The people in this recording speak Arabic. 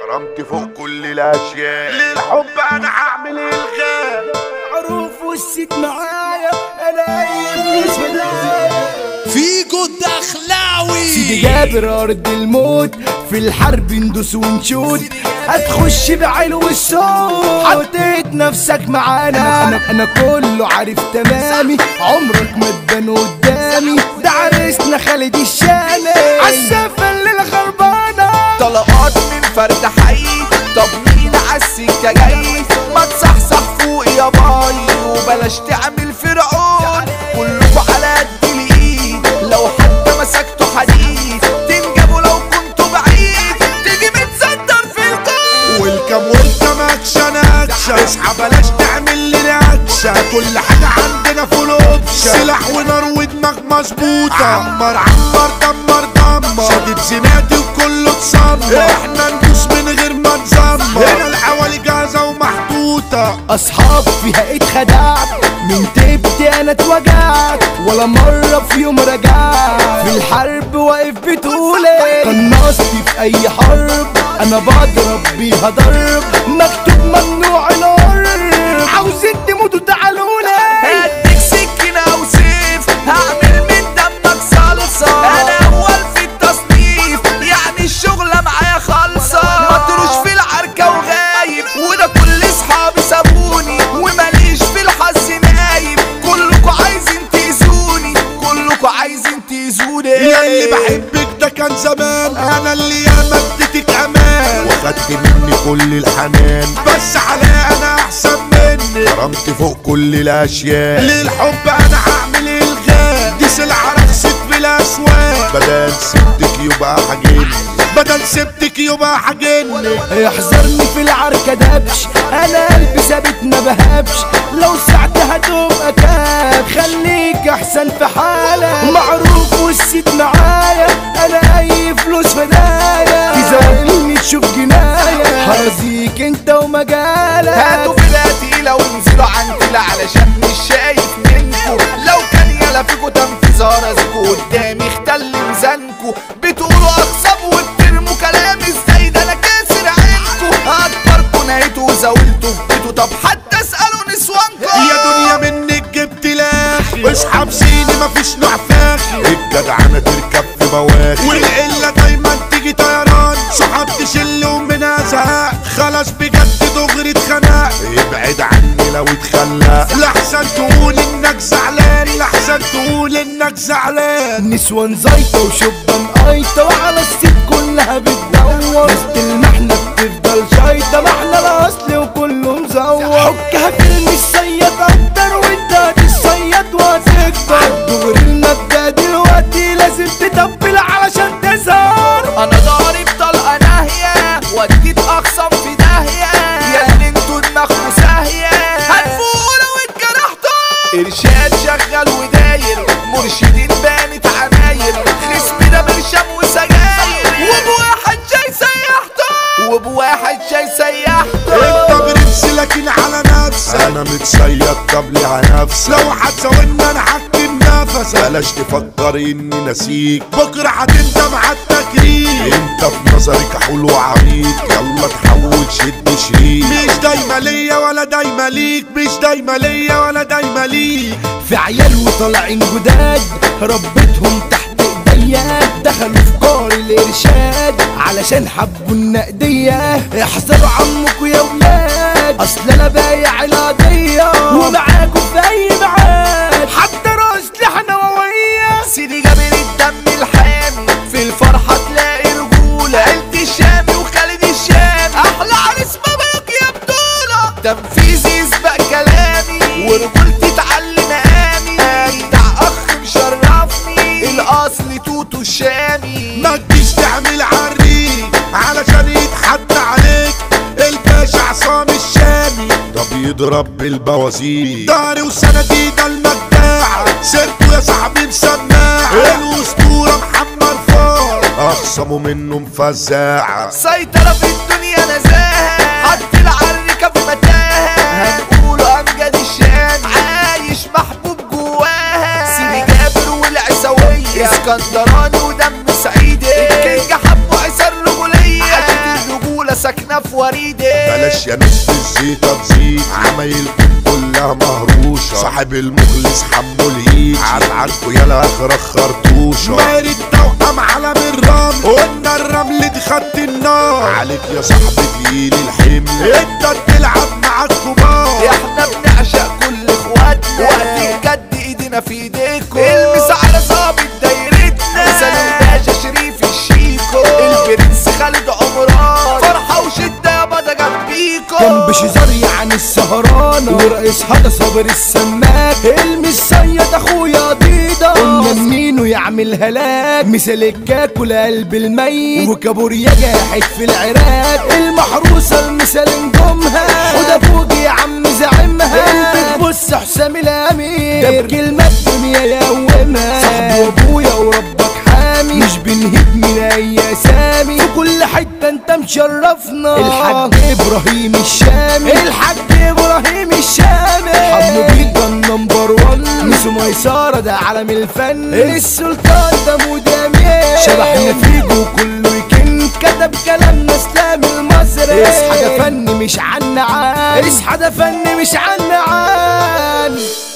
كرامتي فوق كل الاشياء، للحب انا هعمل الغاء. عروف والست معايا انا اي فيجو الدخلاوي سيدي جابر ارض الموت، في الحرب ندوس ونشوت، هتخش بعلو الصوت، حطيت نفسك معانا. انا كله عارف تمامي، عمرك ما تبان قدامي، ده عريسنا خالد الشامي عالسفة الليلة خربانة. طلقات من فرد حي، طب مين عالسكة جاي؟ ما تصحصح فوق يا باي وبلاش تعمل فرعون، كلكوا على قد الايد، لو حتى مسكتوا حديد تنجبوا لو كنتوا بعيد، تيجي متصدر في الكون. ويلكم اكشن اكشن، اصحى بلاش تعمل لي اكشن، كل حاجه عندنا فول اوبشن، سلاح ونار ودماغ مظبوطه، عمر عمر دمر دمر، شديد زنادي وكله اتسمر، احنا ندوس من غير ما نزمر، هنا الحوالي جاهزه ومحطوطه. اصحاب فيها اتخدعت، من تبتي انا اتوجعت، ولا مرة في يوم رجعت، في الحرب واقف بتقولي قناصتي في اي حرب، انا بضرب بيها ضرب، مكتوب ممنوع القرب، عاوزين تموتوا تعالولي، هديك سكينة او سيف، هعمل من دمك صلصة، انا اول في التصنيف، يعني الشغلة معايا خالصة، مطروش في العركة وغايب، وده كل اصحابي سابوني، وماليش في الحظ نايم، كلكوا عايزين تأذوني، كلكوا عايزين تأذوني. يا اللي بحبك ده كان زمان، انا اللي ياما اديتك امان، واخدت مني كل الحنان، بس على انا احسن مني، كرامتي فوق كل الاشياء، للحب انا هعمل الغاء، دي سلعه رخصت بالاسواق، بدل سبتك يبقى حاجني، بدل سبتك يبقى حاجني. احذرني في العركة دبش، انا قلبي ثابت ما بهبش، لو ساعتي هتبقى كاب، خليك احسن في حالك، معروف والست معايا، انا اي فلوس فدايا، تزعلني تشوف جناية، هرزيك انت ومجالك، هاتوا فدا تقيلة وانزلوا عن تقيلة، علشان مش شايف منكو، لو كان يلا فيكو تنفيذ هرزكو، قدامي اختل ميزانكو، بتقولوا اخصب وبترموا كلام ازاي، ده انا كاسر عينكو، اكبركو نهيتوا وزاولتوا في بيتو، طب حتى اسألوا نسوانكو. يا دنيا منك جبت لاخي، اصحاب سيني مفيش نوع فاخي، الجدعنة تركب في مواخي، والقلة دايما تيجي طيران، صحاب تشل ومنها زهق، خلاص بجد دغري اتخنق، ابعد عني لو اتخلق، لحسن تقول انك زعلان، لحسن تقول انك زعلان. نسوان زيطة وشبان قايطة، وعلى الست كلها بتدور، وسط المحنة بتفضل شايطة، ما احنا الاصل وكله مزور، حكها فيلم الصياد اكتر، وانت هتتصيد وهتكبر، دغري المبدأ دلوقتي لازم تطبل علشان تظهر، انا ضارب طلقة ناهية، وديت اخصم في داهية، يا اللي انتوا دماغكوا ساهية، هتفوقوا لو اتجرحتوا، ارشاد شغال وداير، مرشدين بانت عماير، خصمي ده برشام وسجاير، وبواحد جاي سيحته، وبواحد جاي سيحته. انت برنس لكن على نفسك، انا متصيد طب على نفسك، لو هتزاولني انا هكتم نفسك، بلاش تفكر اني نسيك، بكره هتندم على التكريم، انت في نظرك حلو وعميق، يلا تحول شد شريك، مش دايما ليا ولا دايما ليك، مش دايما ليا ولا دايما ليك. في عيال وطالعين جداد، ربيتهم تحت ايديا، دخلوا في قار الارشاد، علشان حبوا النقدية، احذروا عمكوا يا ولاد، اصل انا بايع القضية، ومعاكوا في اي ميعاد، حتى راس لحنا نووية. سيدي جابر الدم الحامي، في الفرحة تلاقي رجولة، عيلة الشامي وخالد الشامي، احلى عريس مبروك يا بطولة، تنفيذي يسبق كلامي، ورجولتي تعلي مقامي، اجدع اخ مشرفني، الاصل توتو الشامي، ما تجيش تعمل عريك علشان يتحدى عليك، الباشا عصام الشامي ده بيضرب بالبوازيك، داري وسندي ده المجاعة، سيرته يا صاحبي مسماعة، الاسطورة محمد فار اخصموا منه مفزاعة، سيطرة في الدنيا نزاهة، حط العركة في متاهة، هنقوله امجد الشامي، عايش محبوب جواها، سيدي جابر والعسوية، اسكندراني ودم صعيدي، الكينج حبه عيسى الرجولية، عاشت الرجولة ساكنة في وريدي. بلاش يا نص الزيطة تزيد، عمايلكم كلها مهروشة، صاحب المخلص حمو الهيج، عالعركو يالا اخرك خرطوشة. ماهر التوأم علم الرمل، قلنا الرمل دي خط النار، عليك يا صاحبي تقيل الحمل، انت بتلعب مع الكبار. احنا بنعشق كل اخواتنا، وقت الجد ايدينا في ايديكم، المس على ظابط دايرتنا، مثال الباشا شريف الشيكو، البرنس خالد عمران، فرحة وشدة يابا ده جنبيكو. جنب شجار يعني السهرانة، ورئيس هذا صابر السماك، المسيد اخويا ضيدة، قلنا منينو يعمل هلاك، مثال الكاكو لقلب الميت، وكابوريا جاحد في العراق، المحروسة المثال نجومها، وده فوقي يا عم زعمها، بتبص حسام الامير، ده بكلمة الدنيا يقومها، صاحبي وابويا وربك حامي، مش بنهيب من اي اسامي، في كل حتة انت مشرفنا، الحاج ابراهيم الشامي، الحاج ابراهيم الشامي، حمو بيكا النمبر 1، ميسو ميسارة ده عالم الفن، السلطان ده مدامي، شبحنا فيجو كله يكن، كتب كلامنا اسلام المصري، اصحى ده فن مش عنعان، اصحى ده فن مش عنعان.